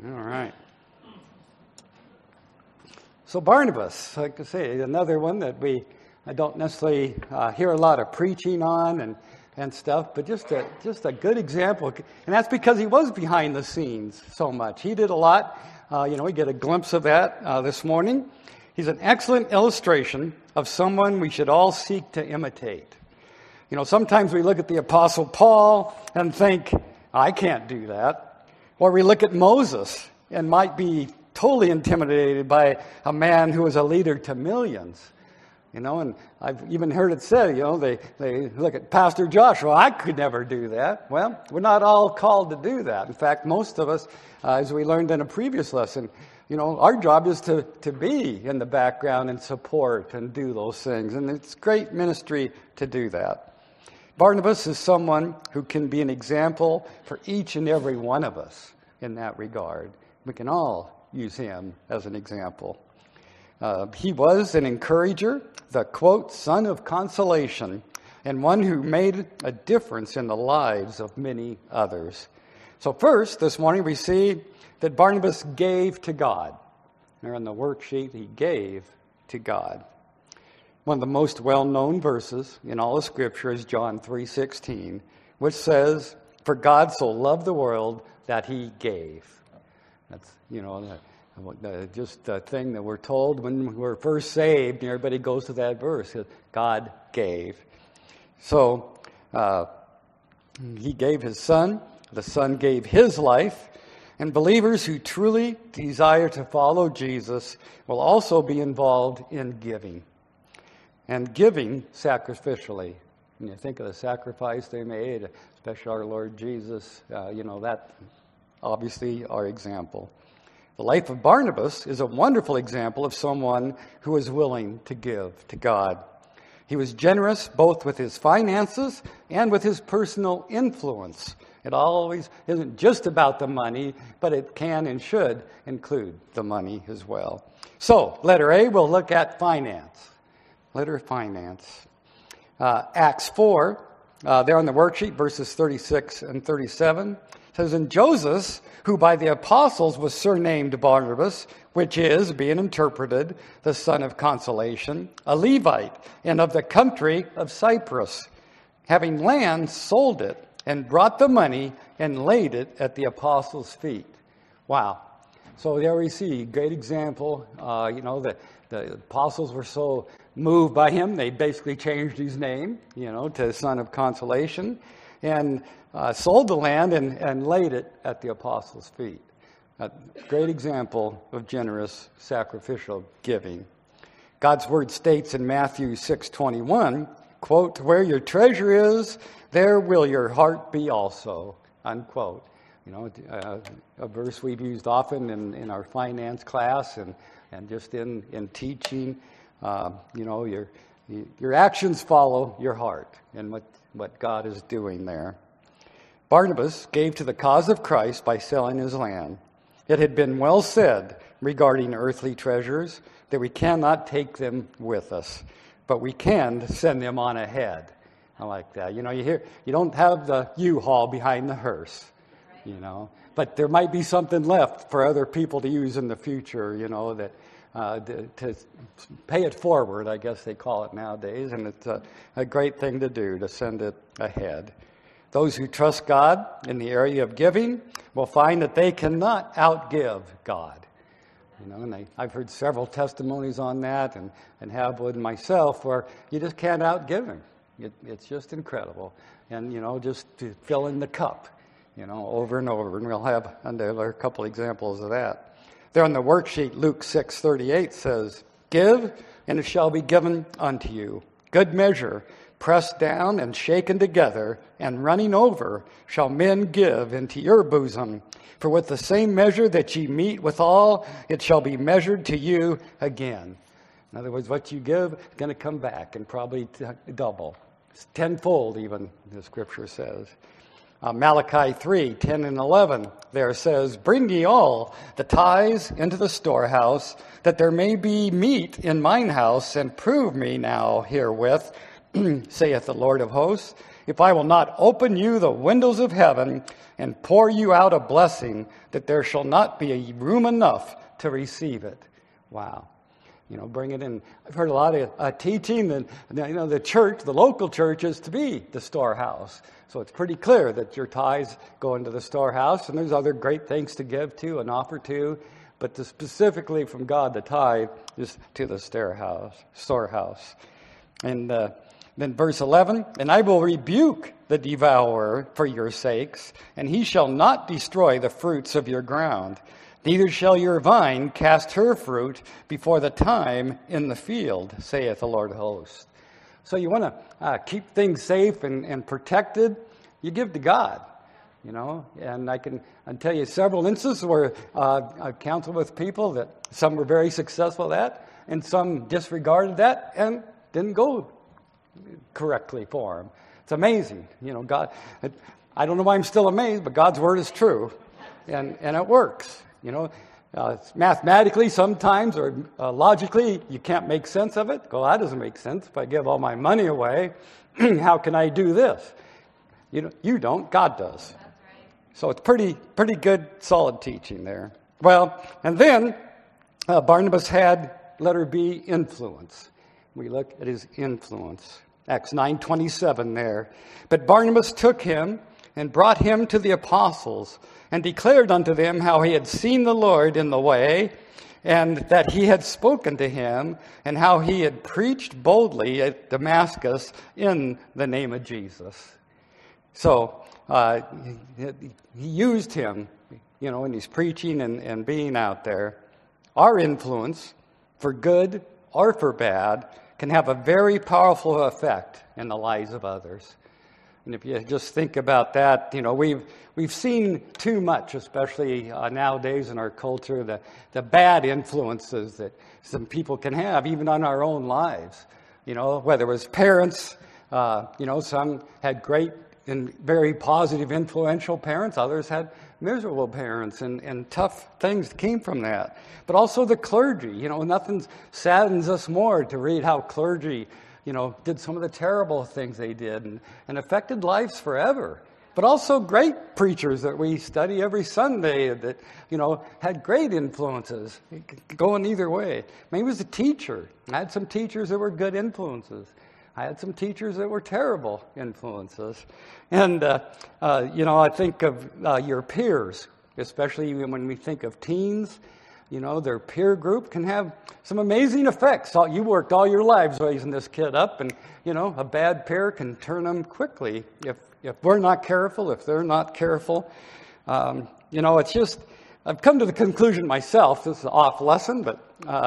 All right. So Barnabas, like I say, another one that I don't necessarily hear a lot of preaching on and stuff, but just a good example. And that's because he was behind the scenes so much. He did a lot. We get a glimpse of that this morning. He's an excellent illustration of someone we should all seek to imitate. Sometimes we look at the Apostle Paul and think, I can't do that. Or we look at Moses and might be totally intimidated by a man who was a leader to millions. And I've even heard it said, they look at Pastor Joshua, I could never do that. Well, we're not all called to do that. In fact, most of us, as we learned in a previous lesson, our job is to be in the background and support and do those things. And it's great ministry to do that. Barnabas is someone who can be an example for each and every one of us in that regard. We can all use him as an example. He was an encourager, the, quote, son of consolation, and one who made a difference in the lives of many others. So first, this morning, we see that Barnabas gave to God. There on the worksheet, he gave to God. One of the most well-known verses in all of Scripture is John 3:16, which says, "For God so loved the world that he gave." That's, just a thing that we're told when we're first saved, and everybody goes to that verse. God gave. So, he gave his son. The son gave his life. And believers who truly desire to follow Jesus will also be involved in giving. And giving sacrificially. When you think of the sacrifice they made, especially our Lord Jesus, that obviously our example. The life of Barnabas is a wonderful example of someone who was willing to give to God. He was generous both with his finances and with his personal influence. It always isn't just about the money, but it can and should include the money as well. So, letter A, we'll look at finance. Letter finance. Acts 4, there on the worksheet, verses 36 and 37. Says, "And Joseph, who by the apostles was surnamed Barnabas, which is, being interpreted, the son of consolation, a Levite, and of the country of Cyprus, having land, sold it, and brought the money, and laid it at the apostles' feet." Wow. So there we see, great example. The apostles were so moved by him, they basically changed his name, to son of consolation, and sold the land and laid it at the apostles' feet. A great example of generous sacrificial giving. God's word states in Matthew 6:21, quote, "Where your treasure is, there will your heart be also," unquote. A verse we've used often in our finance class and just in teaching. Your actions follow your heart and what God is doing there. Barnabas gave to the cause of Christ by selling his land. It had been well said regarding earthly treasures that we cannot take them with us, but we can send them on ahead. I like that. You don't have the U-Haul behind the hearse, but there might be something left for other people to use in the future, that to pay it forward, I guess they call it nowadays, and it's a great thing to do, to send it ahead. Those who trust God in the area of giving will find that they cannot outgive God. And I've heard several testimonies on that and have one myself where you just can't outgive him. It's just incredible. And, just to fill in the cup, over and over. And we'll have a couple examples of that. There on the worksheet, Luke 6:38 says, "Give, and it shall be given unto you. Good measure, pressed down and shaken together, and running over, shall men give into your bosom. For with the same measure that ye mete withal, it shall be measured to you again." In other words, what you give is going to come back and probably double. It's tenfold even, the scripture says. Malachi 3:10 and 11 there says, "Bring ye all the tithes into the storehouse, that there may be meat in mine house, and prove me now herewith, saith the Lord of hosts, if I will not open you the windows of heaven and pour you out a blessing, that there shall not be a room enough to receive it. Wow. Bring it in. I've heard a lot of teaching that, the church, the local church, is to be the storehouse. So it's pretty clear that your tithes go into the storehouse, and there's other great things to give to and offer to, but specifically from God, the tithe is to the storehouse. And then verse 11, and I will rebuke the devourer for your sakes, and he shall not destroy the fruits of your ground. Neither shall your vine cast her fruit before the time in the field, saith the Lord of hosts. So you want to keep things safe and protected, you give to God, And I'll tell you several instances where I've counseled with people that some were very successful at that, and some disregarded that and didn't go correctly for them. It's amazing, God. I don't know why I'm still amazed, but God's word is true, and it works. Mathematically sometimes or logically, you can't make sense of it. Well, that doesn't make sense. If I give all my money away, how can I do this? You don't. God does. That's right. So it's pretty good, solid teaching there. Well, and then Barnabas had, letter B, influence. We look at his influence. Acts 9:27 there. But Barnabas took him and brought him to the apostles, and declared unto them how he had seen the Lord in the way, and that he had spoken to him, and how he had preached boldly at Damascus in the name of Jesus. So he used him, in his preaching and being out there. Our influence, for good or for bad, can have a very powerful effect in the lives of others. And if you just think about that, we've seen too much, especially nowadays in our culture, the bad influences that some people can have, even on our own lives. Whether it was parents, some had great and very positive, influential parents. Others had miserable parents, and tough things came from that. But also the clergy. Nothing saddens us more to read how clergy did some of the terrible things they did and affected lives forever. But also great preachers that we study every Sunday that, had great influences going either way. Maybe it was a teacher. I had some teachers that were good influences. I had some teachers that were terrible influences. And, I think of your peers, especially when we think of teens. Their peer group can have some amazing effects. You worked all your lives raising this kid up, and, a bad peer can turn them quickly if we're not careful, if they're not careful. It's just, I've come to the conclusion myself, this is an off lesson, but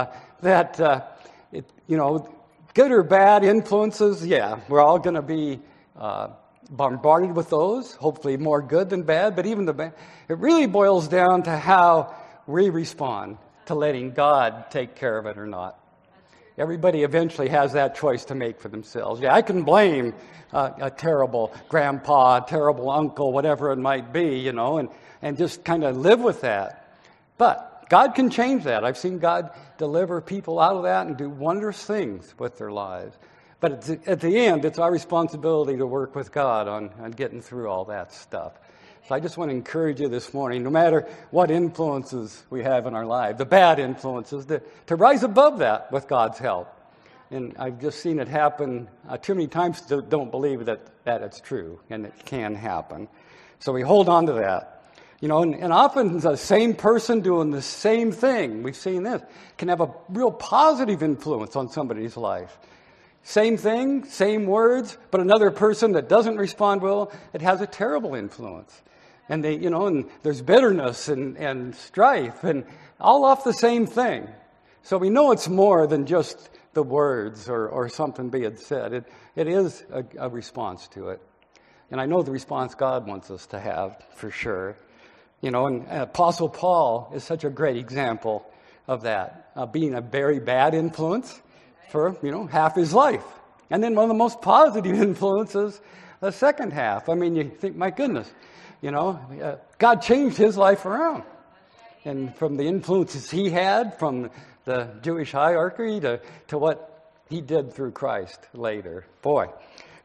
good or bad influences, we're all going to be bombarded with those, hopefully more good than bad, but even the bad. It really boils down to how we respond to letting God take care of it or not. Everybody eventually has that choice to make for themselves. I can blame a terrible grandpa, a terrible uncle, whatever it might be, and just kind of live with that. But God can change that. I've seen God deliver people out of that and do wondrous things with their lives. But at the end, it's our responsibility to work with God on getting through all that stuff. So I just want to encourage you this morning, no matter what influences we have in our life, the bad influences, to rise above that with God's help. And I've just seen it happen too many times to don't believe that it's true, and it can happen. So we hold on to that. And often the same person doing the same thing, we've seen this, can have a real positive influence on somebody's life. Same thing, same words, but another person that doesn't respond well, it has a terrible influence. And and there's bitterness and strife, and all off the same thing. So we know it's more than just the words or something being said. It is a response to it. And I know the response God wants us to have, for sure. And Apostle Paul is such a great example of that, being a very bad influence for, half his life. And then one of the most positive influences, the second half. You think, my goodness, God changed his life around. And from the influences he had from the Jewish hierarchy to what he did through Christ later. Boy,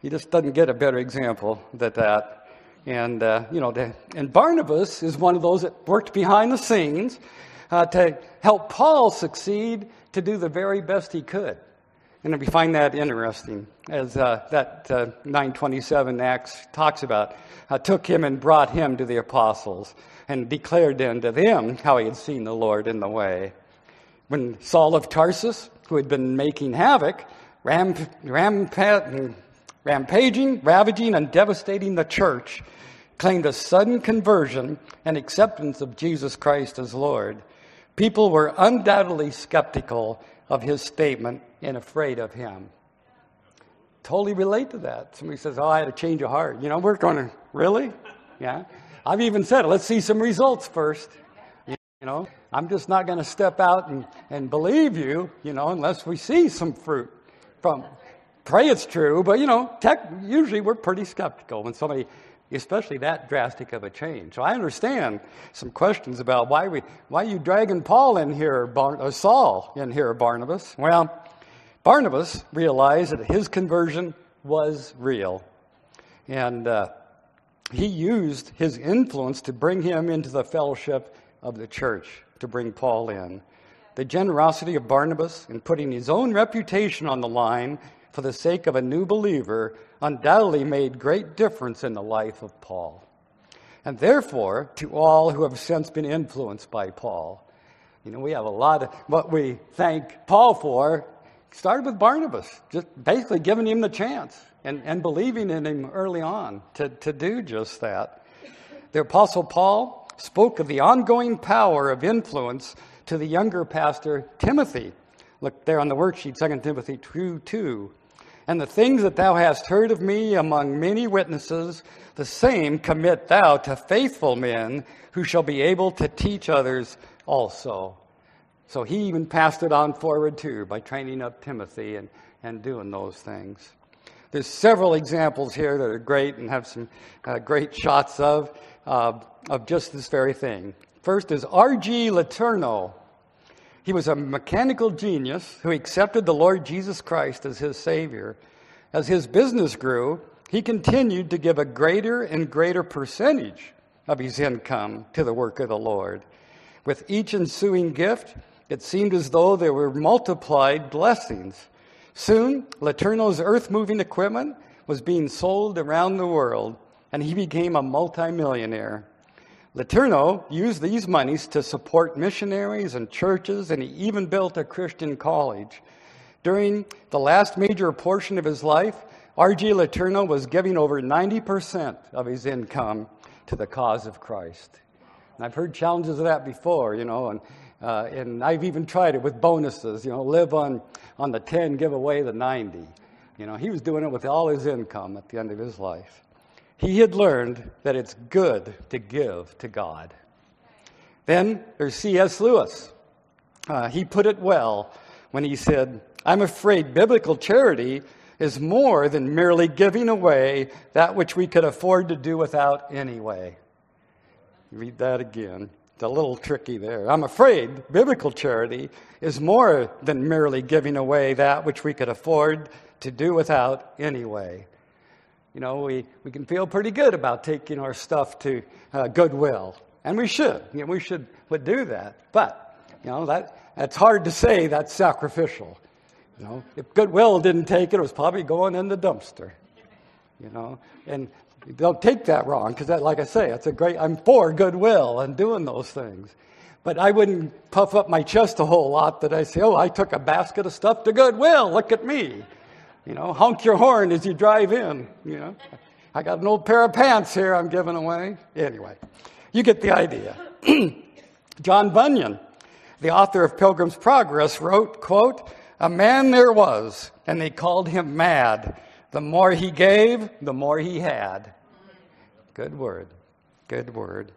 You just doesn't get a better example than that. And, and Barnabas is one of those that worked behind the scenes to help Paul succeed to do the very best he could. And we find that interesting, as that 9:27 Acts talks about. Took him and brought him to the apostles and declared then to them how he had seen the Lord in the way. When Saul of Tarsus, who had been making havoc, rampaging, ravaging, and devastating the church, claimed a sudden conversion and acceptance of Jesus Christ as Lord, people were undoubtedly skeptical of his statement and afraid of him. Totally relate to that. Somebody says, I had a change of heart. We're going to, really? Yeah. I've even said, let's see some results first. I'm just not going to step out and believe you, unless we see some fruit from. Pray it's true, but, usually we're pretty skeptical when somebody, especially that drastic of a change. So I understand some questions about why are you dragging Paul in here, or Saul in here, Barnabas? Well, Barnabas realized that his conversion was real. And he used his influence to bring him into the fellowship of the church, to bring Paul in. The generosity of Barnabas in putting his own reputation on the line for the sake of a new believer undoubtedly made great difference in the life of Paul. And therefore, to all who have since been influenced by Paul, we have a lot of what we thank Paul for started with Barnabas, just basically giving him the chance and believing in him early on to do just that. The Apostle Paul spoke of the ongoing power of influence to the younger pastor Timothy. Look there on the worksheet, 2 Timothy 2:2. And the things that thou hast heard of me among many witnesses, the same commit thou to faithful men who shall be able to teach others also. So he even passed it on forward too by training up Timothy and doing those things. There's several examples here that are great and have some great shots of just this very thing. First is R.G. Letourneau. He was a mechanical genius who accepted the Lord Jesus Christ as his Savior. As his business grew, he continued to give a greater and greater percentage of his income to the work of the Lord. With each ensuing gift, it seemed as though there were multiplied blessings. Soon, Letourneau's earth-moving equipment was being sold around the world, and he became a multimillionaire. Letourneau used these monies to support missionaries and churches, and he even built a Christian college. During the last major portion of his life, R.G. Letourneau was giving over 90% of his income to the cause of Christ. And I've heard challenges of that before, and I've even tried it with bonuses, live on the 10, give away the 90. He was doing it with all his income at the end of his life. He had learned that it's good to give to God. Then there's C.S. Lewis. He put it well when he said, I'm afraid biblical charity is more than merely giving away that which we could afford to do without anyway. Read that again. It's a little tricky there. I'm afraid biblical charity is more than merely giving away that which we could afford to do without anyway. We can feel pretty good about taking our stuff to Goodwill, and we should. Would do that. But that's hard to say that's sacrificial. If Goodwill didn't take it, it was probably going in the dumpster. And don't take that wrong, because like I say, I'm for Goodwill and doing those things. But I wouldn't puff up my chest a whole lot that I say, I took a basket of stuff to Goodwill. Look at me. Honk your horn as you drive in. I got an old pair of pants here I'm giving away. Anyway, you get the idea. John Bunyan, the author of Pilgrim's Progress, wrote, quote, a man there was, and they called him mad. The more he gave, the more he had. Good word. Good word.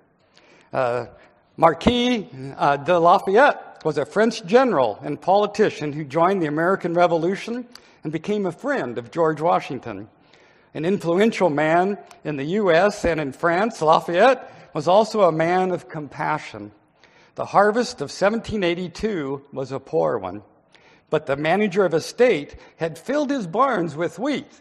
Marquis de Lafayette was a French general and politician who joined the American Revolution and became a friend of George Washington. An influential man in the U.S. and in France, Lafayette was also a man of compassion. The harvest of 1782 was a poor one, but the manager of a state had filled his barns with wheat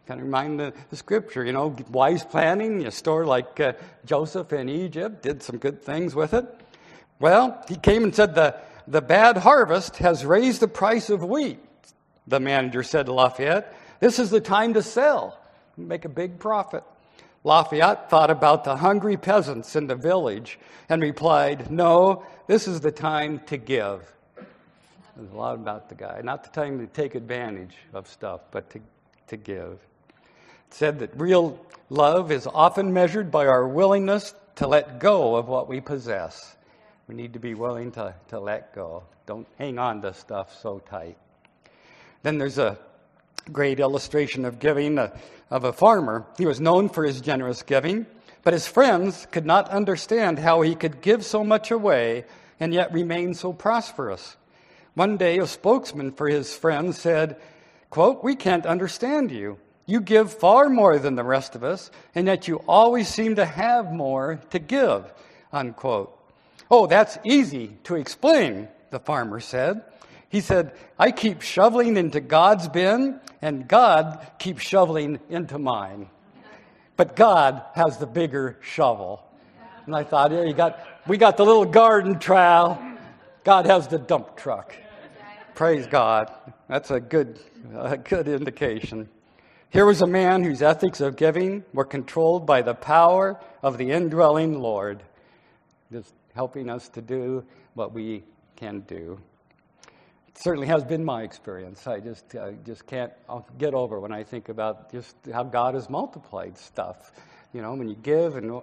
Kind of remind the scripture, wise planning, a store like Joseph in Egypt did some good things with it. Well, he came and said, the bad harvest has raised the price of wheat, the manager said to Lafayette. This is the time to sell, make a big profit. Lafayette thought about the hungry peasants in the village and replied, no, this is the time to give. There's a lot about the guy. Not the time to take advantage of stuff, but to give. It said that real love is often measured by our willingness to let go of what we possess. We need to be willing to let go. Don't hang on to stuff so tight. Then there's a great illustration of giving of a farmer. He was known for his generous giving, but his friends could not understand how he could give so much away and yet remain so prosperous. One day, a spokesman for his friends said, quote, we can't understand you. You give far more than the rest of us, and yet you always seem to have more to give, unquote. Oh, that's easy to explain, the farmer said. He said, I keep shoveling into God's bin, and God keeps shoveling into mine. But God has the bigger shovel. And I thought, we got the little garden trowel. God has the dump truck. Praise God. That's a good indication. Here was a man whose ethics of giving were controlled by the power of the indwelling Lord, just helping us to do what we can do. It certainly has been my experience. I just can't get over when I think about just how God has multiplied stuff. When you give and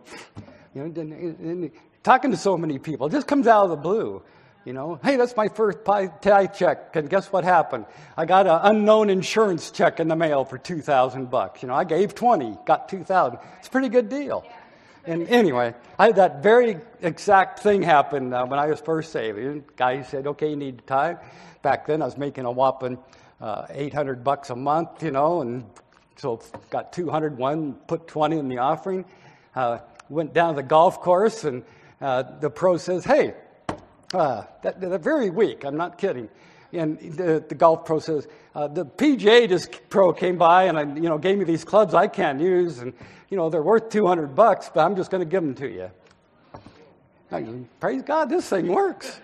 talking to so many people, it just comes out of the blue. Hey, that's my first tithe check, and guess what happened? I got an unknown insurance check in the mail for $2,000. I gave 20, got 2,000. It's a pretty good deal. And anyway, I had that very exact thing happen when I was first saved. The guy said, "Okay, you need to tithe." Back then, I was making a whopping $800 a month, and so got 201, put 20 in the offering. Went down to the golf course, and the pro says, "Hey." That very week, I'm not kidding. And the golf pro says, the PGA pro came by and gave me these clubs I can't use, and they're worth $200, but I'm just going to give them to you. Praise God, this thing works,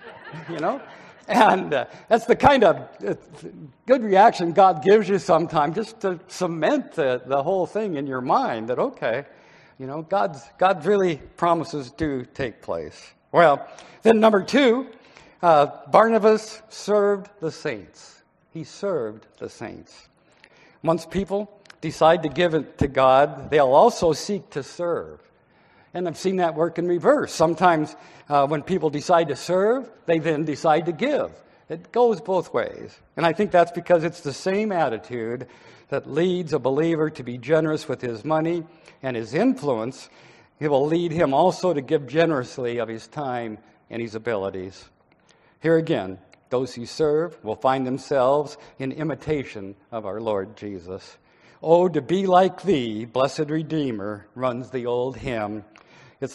And that's the kind of good reaction God gives you sometimes, just to cement the whole thing in your mind that okay, God's really promises do take place. Well, then number 2, Barnabas served the saints. He served the saints. Once people decide to give it to God, they'll also seek to serve. And I've seen that work in reverse. Sometimes when people decide to serve, they then decide to give. It goes both ways. And I think that's because it's the same attitude that leads a believer to be generous with his money and his influence. It will lead him also to give generously of his time and his abilities. Here again, those who serve will find themselves in imitation of our Lord Jesus. Oh, to be like thee, blessed Redeemer, runs the old hymn. Is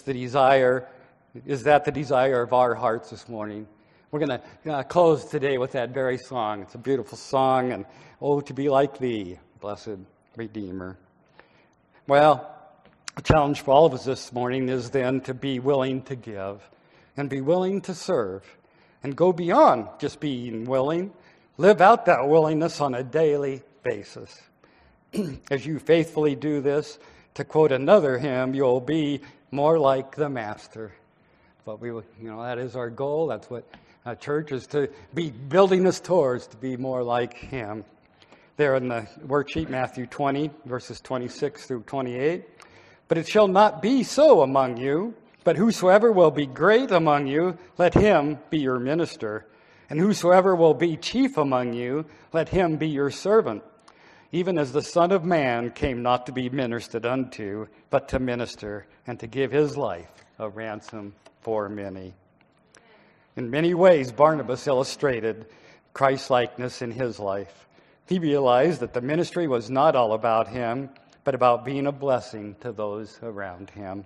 that the desire of our hearts this morning? We're going to close today with that very song. It's a beautiful song, and oh, to be like thee, blessed Redeemer. Well, the challenge for all of us this morning is then to be willing to give and be willing to serve and go beyond just being willing. Live out that willingness on a daily basis. As you faithfully do this, to quote another hymn, you'll be more like the Master. But that is our goal. That's what church is to be building us towards, to be more like Him. There in the worksheet, Matthew 20, verses 26 through 28. But it shall not be so among you, but whosoever will be great among you, let him be your minister. And whosoever will be chief among you, let him be your servant. Even as the Son of Man came not to be ministered unto, but to minister, and to give his life a ransom for many. In many ways, Barnabas illustrated Christ-likeness in his life. He realized that the ministry was not all about him, but about being a blessing to those around him.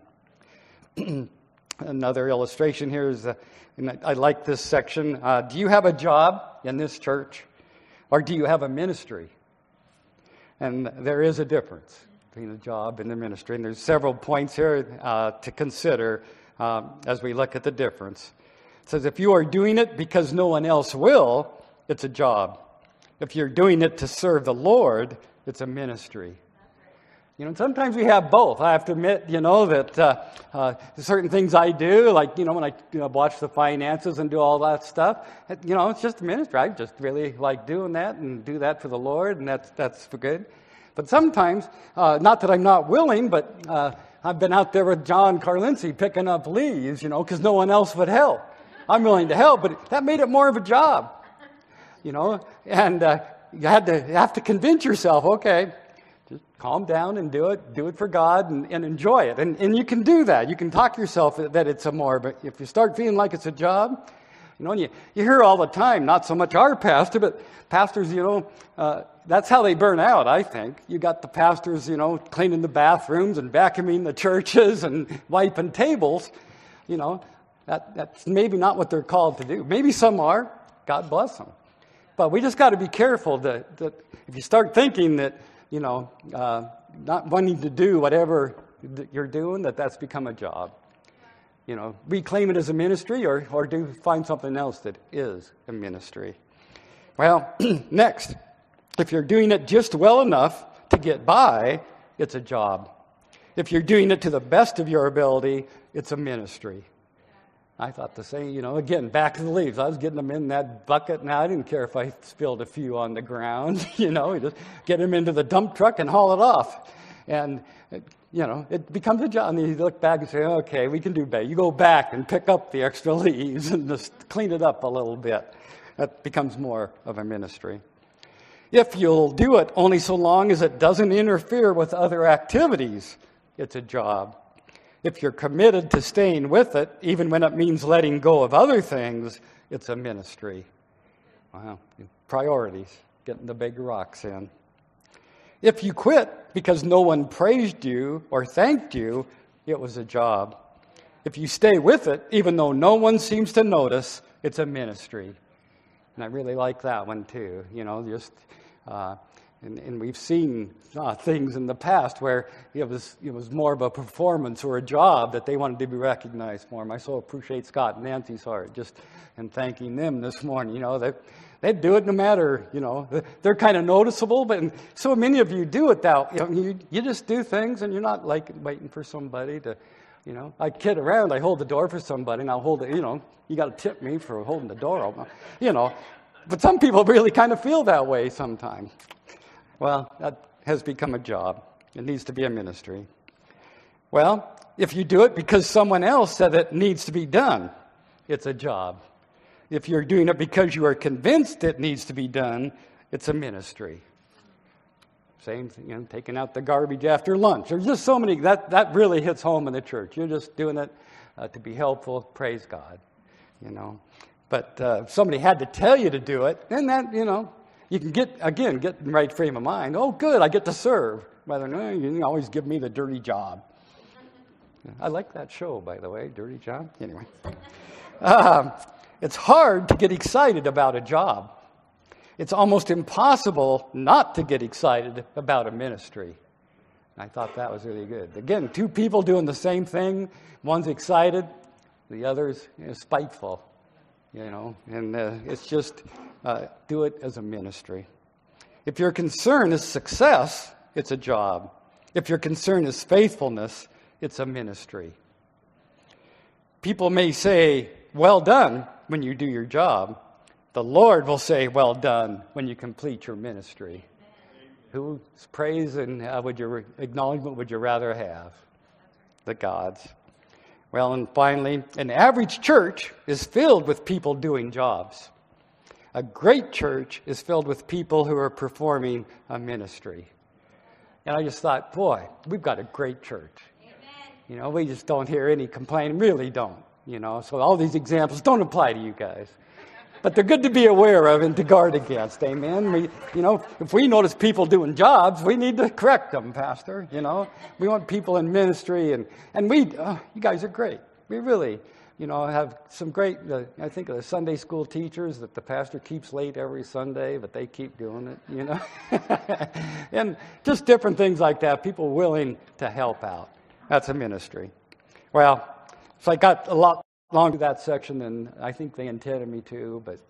Another illustration here is, and I like this section, do you have a job in this church? Or do you have a ministry? And there is a difference between a job and the ministry. And there's several points here to consider as we look at the difference. It says, if you are doing it because no one else will, it's a job. If you're doing it to serve the Lord, it's a ministry. You know, sometimes we have both. I have to admit, that certain things I do, like, when I watch the finances and do all that stuff, it's just a ministry. I just really like doing that and do that for the Lord, and that's for good. But sometimes, not that I'm not willing, but I've been out there with John Carlincy picking up leaves, because no one else would help. I'm willing to help, but that made it more of a job, and you have to convince yourself, okay, just calm down and do it for God and enjoy it. And you can do that. You can talk yourself that it's a more, but if you start feeling like it's a job, you hear all the time, not so much our pastor, but pastors, that's how they burn out, I think. You got the pastors, cleaning the bathrooms and vacuuming the churches and wiping tables. That's maybe not what they're called to do. Maybe some are. God bless them. But we just got to be careful that if you start thinking that, not wanting to do whatever you're doing, that's become a job. Reclaim it as a ministry or find something else that is a ministry. Well, next, if you're doing it just well enough to get by, it's a job. If you're doing it to the best of your ability, it's a ministry. I thought the same, again, back to the leaves. I was getting them in that bucket, and I didn't care if I spilled a few on the ground. You just get them into the dump truck and haul it off. And, it becomes a job. And you look back and say, okay, we can do better. You go back and pick up the extra leaves and just clean it up a little bit. That becomes more of a ministry. If you'll do it only so long as it doesn't interfere with other activities, it's a job. If you're committed to staying with it, even when it means letting go of other things, it's a ministry. Wow. Priorities, getting the big rocks in. If you quit because no one praised you or thanked you, it was a job. If you stay with it, even though no one seems to notice, it's a ministry. And I really like that one too. And we've seen things in the past where it was more of a performance or a job that they wanted to be recognized for. And I so appreciate Scott and Nancy's heart just in thanking them this morning. They do it no matter, they're kind of noticeable. But so many of you do it that you just do things and you're not like waiting for somebody to, I kid around. I hold the door for somebody and I'll hold it. You got to tip me for holding the door open. But some people really kind of feel that way sometimes. Well, that has become a job. It needs to be a ministry. Well, if you do it because someone else said it needs to be done, it's a job. If you're doing it because you are convinced it needs to be done, it's a ministry. Same thing, taking out the garbage after lunch. There's just so many, that really hits home in the church. You're just doing it to be helpful. Praise God, But if somebody had to tell you to do it, then that, you can get in the right frame of mind. Oh, good, I get to serve. Rather than, you always give me the dirty job. I like that show, by the way, Dirty Job. Anyway. It's hard to get excited about a job. It's almost impossible not to get excited about a ministry. I thought that was really good. Again, two people doing the same thing. One's excited, the other's spiteful. And it's just do it as a ministry. If your concern is success, it's a job. If your concern is faithfulness, it's a ministry. People may say, well done, when you do your job. The Lord will say, well done, when you complete your ministry. Whose praise and acknowledgement would you rather have? The God's. Well, and finally, an average church is filled with people doing jobs. A great church is filled with people who are performing a ministry. And I just thought, boy, we've got a great church. Amen. We just don't hear any complaining, really don't. So all these examples don't apply to you guys. But they're good to be aware of and to guard against. Amen. If we notice people doing jobs, we need to correct them, Pastor. We want people in ministry, and you guys are great. We have some great, I think of the Sunday school teachers that the pastor keeps late every Sunday, but they keep doing it, And just different things like that, people willing to help out. That's a ministry. Well, so I got a lot longer that section than I think they intended me to, but,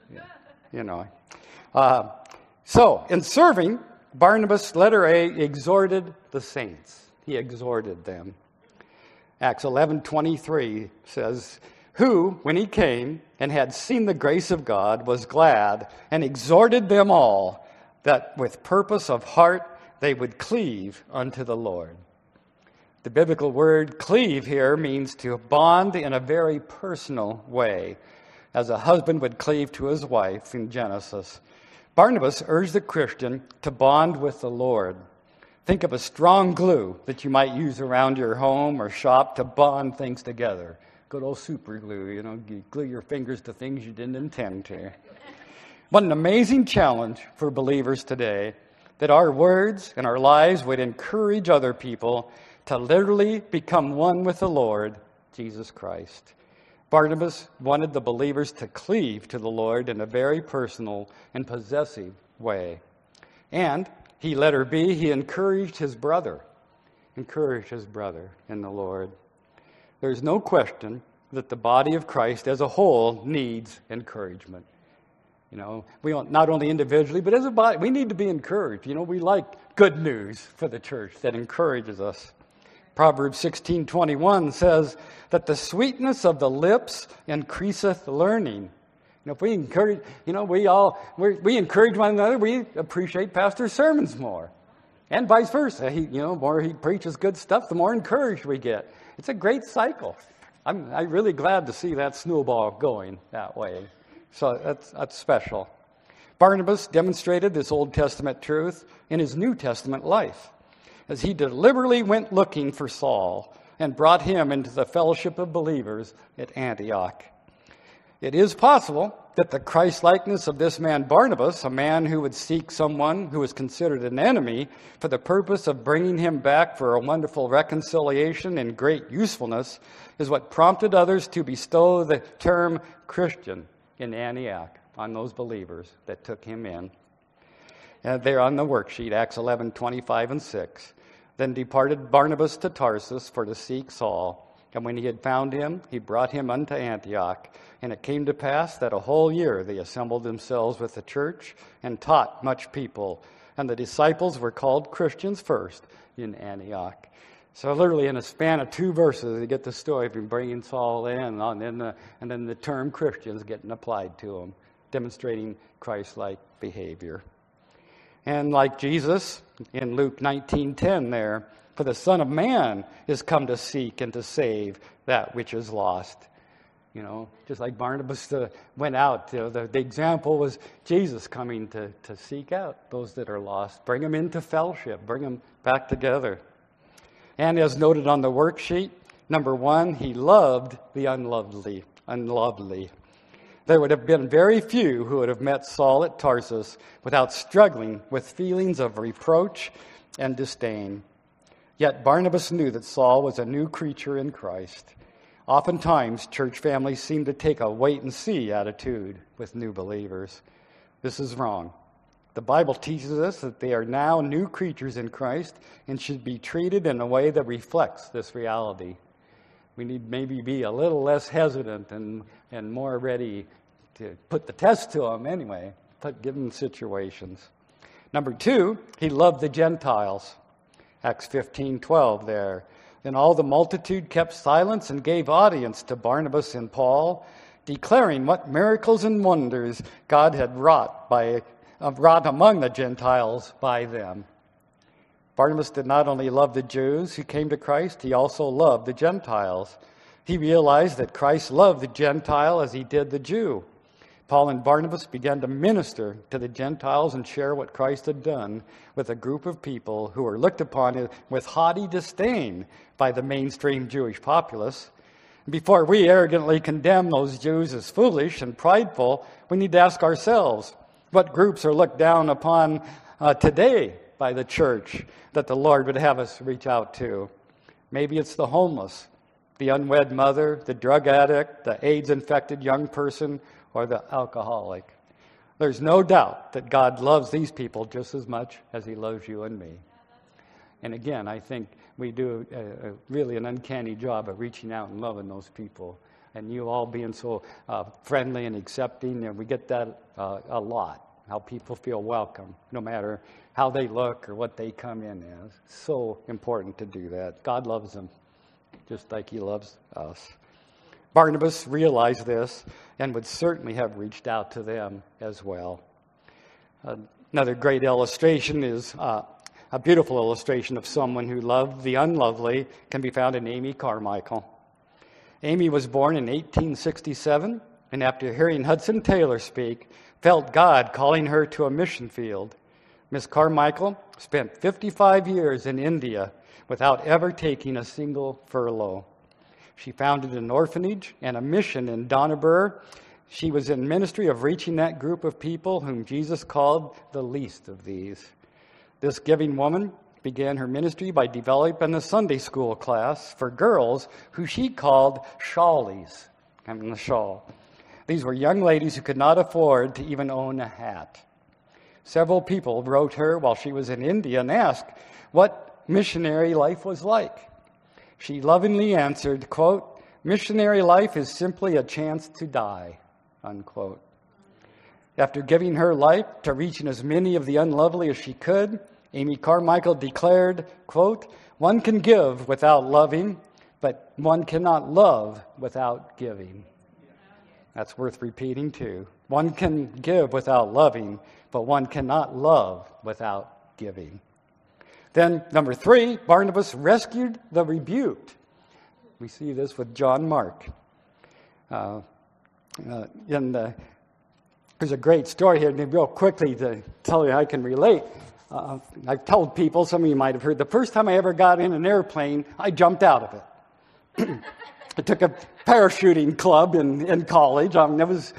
So, in serving, Barnabas, letter A, exhorted the saints. He exhorted them. Acts 11:23 says, who, when he came and had seen the grace of God, was glad and exhorted them all that with purpose of heart they would cleave unto the Lord. The biblical word cleave here means to bond in a very personal way, as a husband would cleave to his wife in Genesis. Barnabas urged the Christian to bond with the Lord. Think of a strong glue that you might use around your home or shop to bond things together. Good old super glue, you glue your fingers to things you didn't intend to. What an amazing challenge for believers today, that our words and our lives would encourage other people to literally become one with the Lord, Jesus Christ. Barnabas wanted the believers to cleave to the Lord in a very personal and possessive way. And he, letter B, he encouraged his brother in the Lord. There's no question that the body of Christ as a whole needs encouragement. We don't, not only individually, but as a body, we need to be encouraged. We like good news for the church that encourages us. Proverbs 16:21 says that the sweetness of the lips increaseth learning. If we encourage, we encourage one another, we appreciate pastor's sermons more. And vice versa. More he preaches good stuff, the more encouraged we get. It's a great cycle. I'm really glad to see that snowball going that way. So that's special. Barnabas demonstrated this Old Testament truth in his New Testament life, as he deliberately went looking for Saul and brought him into the fellowship of believers at Antioch. It is possible that the Christ-likeness of this man Barnabas, a man who would seek someone who was considered an enemy for the purpose of bringing him back for a wonderful reconciliation and great usefulness, is what prompted others to bestow the term Christian in Antioch on those believers that took him in. There on the worksheet, Acts 11:25 and 6. Then departed Barnabas to Tarsus for to seek Saul. And when he had found him, he brought him unto Antioch. And it came to pass that a whole year they assembled themselves with the church and taught much people. And the disciples were called Christians first in Antioch. So literally in a span of 2 verses, you get the story of him bringing Saul in, and then the term Christians getting applied to him, demonstrating Christ-like behavior. And like Jesus in Luke 19:10 there, for the Son of Man is come to seek and to save that which is lost. Just like Barnabas went out, the example was Jesus coming to seek out those that are lost, bring them into fellowship, bring them back together. And as noted on the worksheet, number 1, he loved the unlovely. There would have been very few who would have met Saul at Tarsus without struggling with feelings of reproach and disdain. Yet Barnabas knew that Saul was a new creature in Christ. Oftentimes, church families seem to take a wait-and-see attitude with new believers. This is wrong. The Bible teaches us that they are now new creatures in Christ and should be treated in a way that reflects this reality. We need maybe be a little less hesitant and more ready to put the test to them anyway, give them situations. Number 2, he loved the Gentiles. Acts 15:12 there. Then all the multitude kept silence and gave audience to Barnabas and Paul, declaring what miracles and wonders God had wrought among the Gentiles by them. Barnabas did not only love the Jews who came to Christ, he also loved the Gentiles. He realized that Christ loved the Gentile as he did the Jew. Paul and Barnabas began to minister to the Gentiles and share what Christ had done with a group of people who were looked upon with haughty disdain by the mainstream Jewish populace. Before we arrogantly condemn those Jews as foolish and prideful, we need to ask ourselves, what groups are looked down upon today by the church that the Lord would have us reach out to? Maybe it's the homeless, the unwed mother, the drug addict, the AIDS-infected young person, or the alcoholic. There's no doubt that God loves these people just as much as he loves you and me. And again, I think we do really an uncanny job of reaching out and loving those people. And you all being so friendly and accepting, and we get that a lot, how people feel welcome, no matter how they look or what they come in as. So important to do that. God loves them just like he loves us. Barnabas realized this and would certainly have reached out to them as well. Another great illustration is a beautiful illustration of someone who loved the unlovely can be found in Amy Carmichael. Amy was born in 1867, and after hearing Hudson Taylor speak, felt God calling her to a mission field. Miss Carmichael spent 55 years in India without ever taking a single furlough. She founded an orphanage and a mission in Dohnavur. She was in ministry of reaching that group of people whom Jesus called the least of these. This giving woman began her ministry by developing a Sunday school class for girls who she called shawlies, having the shawl. These were young ladies who could not afford to even own a hat. Several people wrote her while she was in India and asked what missionary life was like. She lovingly answered, quote, "Missionary life is simply a chance to die," unquote. After giving her life to reaching as many of the unlovely as she could, Amy Carmichael declared, quote, "One can give without loving, but one cannot love without giving." That's worth repeating too. One can give without loving, but one cannot love without giving. Then, number 3, Barnabas rescued the rebuked. We see this with John Mark. There's a great story here, and real quickly to tell you I can relate. I've told people, some of you might have heard, the first time I ever got in an airplane, I jumped out of it. I took a parachuting club in college. It was,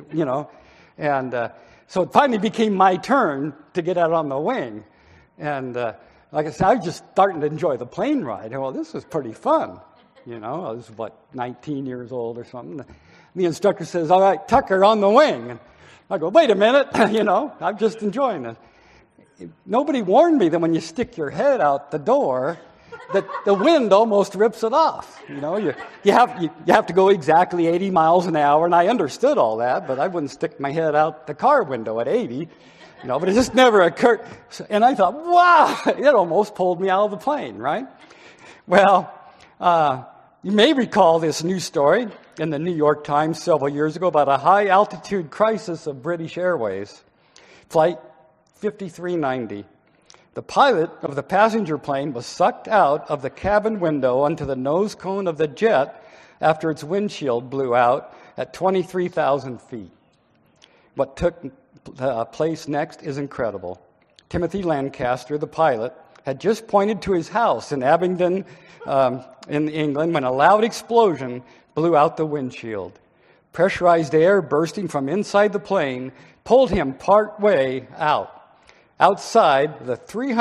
and so it finally became my turn to get out on the wing. And like I said, I was just starting to enjoy the plane ride. Well, this was pretty fun. I was, 19 years old or something. The instructor says, "All right, Tucker, on the wing." And I go, "Wait a minute, I'm just enjoying this." Nobody warned me that when you stick your head out the door, that the wind almost rips it off. You have to go exactly 80 miles an hour, and I understood all that, but I wouldn't stick my head out the car window at 80. But it just never occurred. And I thought, wow, it almost pulled me out of the plane, right? Well, you may recall this news story in the New York Times several years ago about a high-altitude crisis of British Airways, Flight 5390. The pilot of the passenger plane was sucked out of the cabin window onto the nose cone of the jet after its windshield blew out at 23,000 feet. What took place next is incredible. Timothy Lancaster, the pilot, had just pointed to his house in Abingdon, in England, when a loud explosion blew out the windshield. Pressurized air bursting from inside the plane pulled him part way out. Outside, the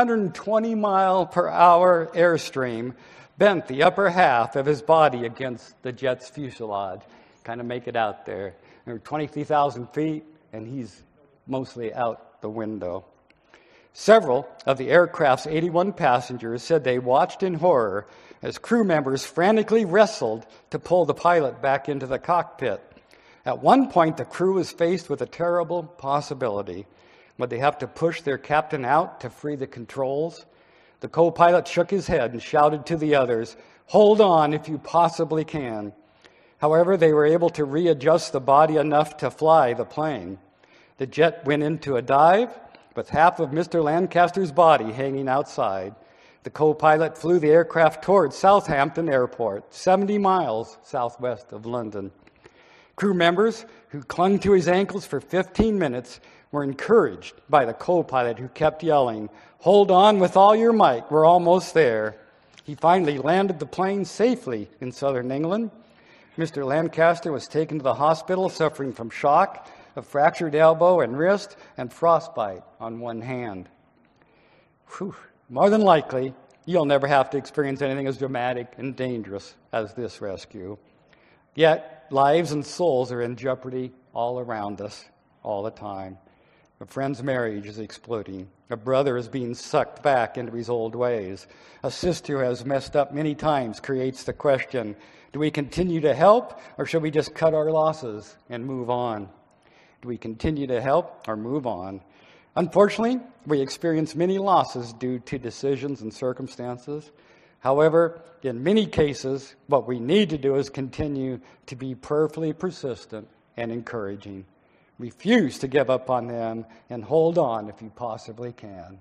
320-mile-per-hour airstream bent the upper half of his body against the jet's fuselage. Kind of make it out there. There were 23,000 feet, and he's mostly out the window. Several of the aircraft's 81 passengers said they watched in horror as crew members frantically wrestled to pull the pilot back into the cockpit. At one point, the crew was faced with a terrible possibility. Would they have to push their captain out to free the controls? The co-pilot shook his head and shouted to the others, "Hold on if you possibly can." However, they were able to readjust the body enough to fly the plane. The jet went into a dive with half of Mr. Lancaster's body hanging outside. The co-pilot flew the aircraft towards Southampton Airport, 70 miles southwest of London. Crew members who clung to his ankles for 15 minutes were encouraged by the co-pilot who kept yelling, "Hold on with all your might, we're almost there." He finally landed the plane safely in southern England. Mr. Lancaster was taken to the hospital suffering from shock, a fractured elbow and wrist, and frostbite on one hand. More than likely, you'll never have to experience anything as dramatic and dangerous as this rescue. Yet, lives and souls are in jeopardy all around us, all the time. A friend's marriage is exploding. A brother is being sucked back into his old ways. A sister who has messed up many times creates the question, do we continue to help, or should we just cut our losses and move on? Do we continue to help or move on? Unfortunately, we experience many losses due to decisions and circumstances. However, in many cases, what we need to do is continue to be prayerfully persistent and encouraging. Refuse to give up on them and hold on if you possibly can.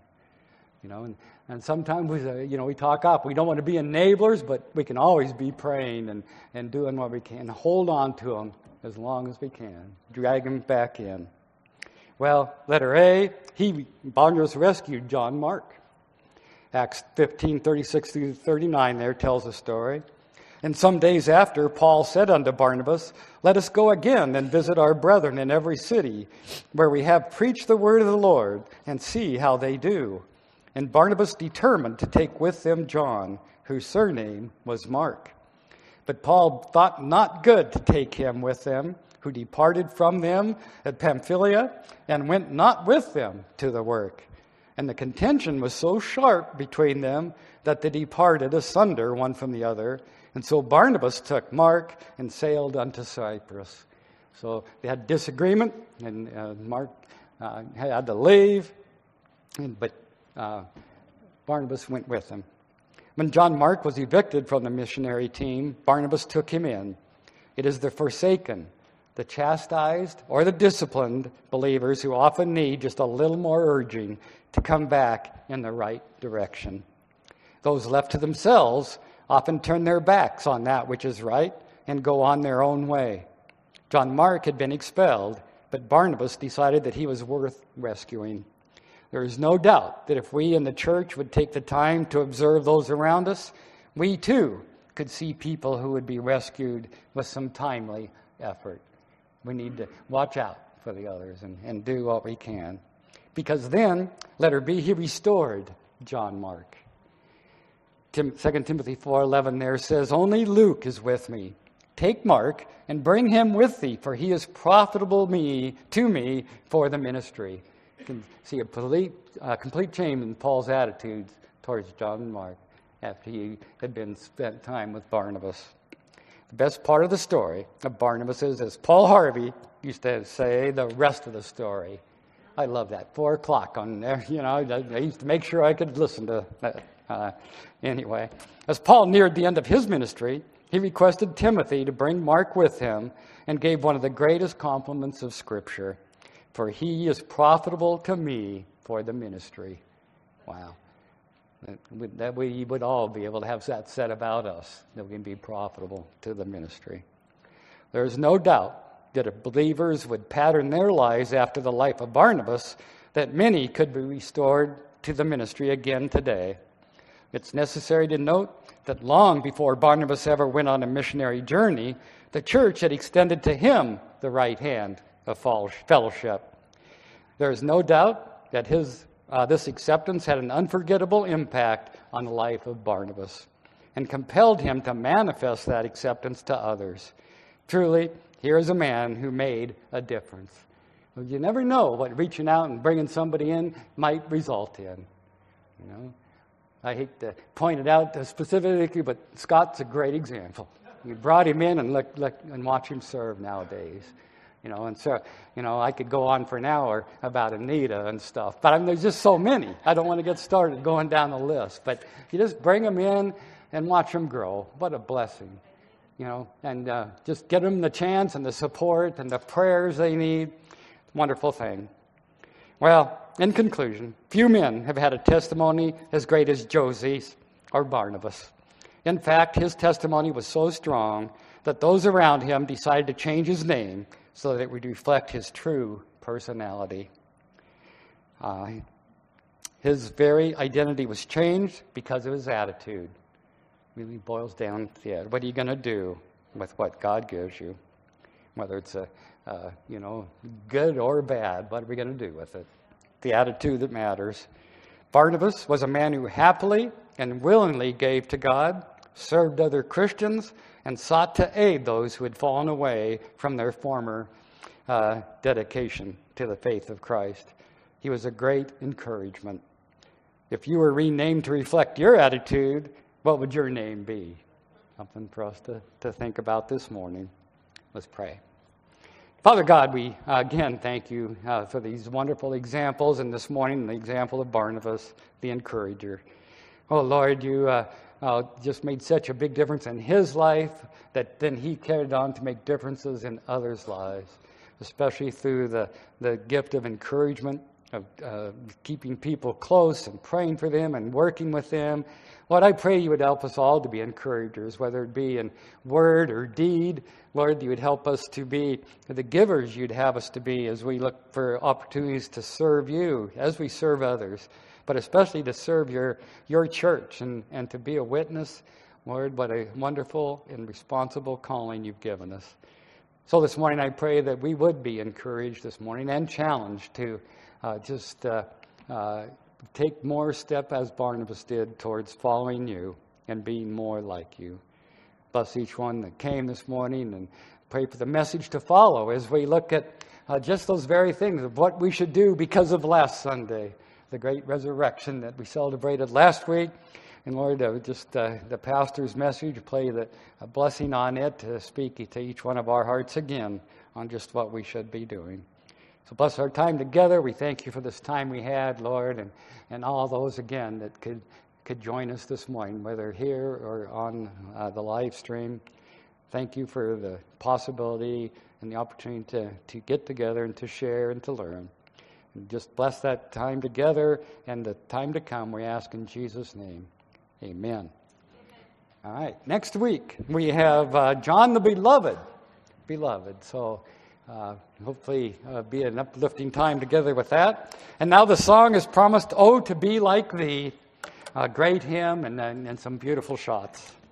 And sometimes we talk up. We don't want to be enablers, but we can always be praying and doing what we can. Hold on to them as long as we can. Drag them back in. Well, letter A, Barnabas rescued John Mark. Acts 15:36-39 there tells the story. And some days after, Paul said unto Barnabas, let us go again and visit our brethren in every city where we have preached the word of the Lord, and see how they do. And Barnabas determined to take with them John, whose surname was Mark. But Paul thought not good to take him with them, who departed from them at Pamphylia, and went not with them to the work. And the contention was so sharp between them that they departed asunder one from the other. And so Barnabas took Mark and sailed unto Cyprus. So they had disagreement, and Mark had to leave, but Barnabas went with him. When John Mark was evicted from the missionary team, Barnabas took him in. It is the forsaken, the chastised, or the disciplined believers who often need just a little more urging to come back in the right direction. Those left to themselves often turn their backs on that which is right and go on their own way. John Mark had been expelled, but Barnabas decided that he was worth rescuing. There is no doubt that if we in the church would take the time to observe those around us, we too could see people who would be rescued with some timely effort. We need to watch out for the others and do what we can. Because then, letter B, he restored John Mark. 2 Timothy 4:11 there says, only Luke is with me. Take Mark and bring him with thee, for he is profitable to me for the ministry. You can see a complete change in Paul's attitude towards John Mark after he had spent time with Barnabas. The best part of the story of Barnabas is, as Paul Harvey used to say, the rest of the story. I love that. 4 o'clock on there. I used to make sure I could listen to that. Anyway, as Paul neared the end of his ministry, he requested Timothy to bring Mark with him and gave one of the greatest compliments of Scripture. For he is profitable to me for the ministry. Wow. That we would all be able to have that said about us, that we can be profitable to the ministry. There is no doubt that if believers would pattern their lives after the life of Barnabas, that many could be restored to the ministry again today. It's necessary to note that long before Barnabas ever went on a missionary journey, the church had extended to him the right hand of fellowship. There is no doubt that this acceptance had an unforgettable impact on the life of Barnabas and compelled him to manifest that acceptance to others. Truly, here is a man who made a difference. Well, you never know what reaching out and bringing somebody in might result in. I hate to point it out specifically, but Scott's a great example. You brought him in and watch him serve nowadays. And so, I could go on for an hour about Anita and stuff, but there's just so many. I don't want to get started going down the list, but you just bring them in and watch them grow. What a blessing, and just give them the chance and the support and the prayers they need. Wonderful thing. Well, in conclusion, few men have had a testimony as great as Josie's or Barnabas. In fact, his testimony was so strong that those around him decided to change his name so that it would reflect his true personality. His very identity was changed because of his attitude. Really boils down to it. What are you going to do with what God gives you? Whether it's good or bad, what are we going to do with it? The attitude that matters. Barnabas was a man who happily and willingly gave to God, served other Christians, and sought to aid those who had fallen away from their former dedication to the faith of Christ. He was a great encouragement. If you were renamed to reflect your attitude, what would your name be? Something for us to think about this morning. Let's pray. Father God, we again thank you for these wonderful examples, and this morning the example of Barnabas, the encourager. Oh Lord, you just made such a big difference in his life that then he carried on to make differences in others' lives, especially through the gift of encouragement, of keeping people close and praying for them and working with them. Lord, I pray you would help us all to be encouragers, whether it be in word or deed. Lord, you would help us to be the givers you'd have us to be as we look for opportunities to serve you, as we serve others, but especially to serve your church and to be a witness. Lord, what a wonderful and responsible calling you've given us. So this morning I pray that we would be encouraged this morning and challenged to take more step as Barnabas did towards following you and being more like you. Bless each one that came this morning, and pray for the message to follow as we look at just those very things of what we should do because of last Sunday, the great resurrection that we celebrated last week. And Lord, the pastor's message, play a blessing on it to speak to each one of our hearts again on just what we should be doing. So bless our time together. We thank you for this time we had, Lord, and all those, again, that could join us this morning, whether here or on the live stream. Thank you for the possibility and the opportunity to get together and to share and to learn. And just bless that time together and the time to come, we ask in Jesus' name. Amen. All right. Next week, we have John the Beloved. So hopefully be an uplifting time together with that. And now the song is promised, "Oh, to be like thee." A great hymn and some beautiful shots.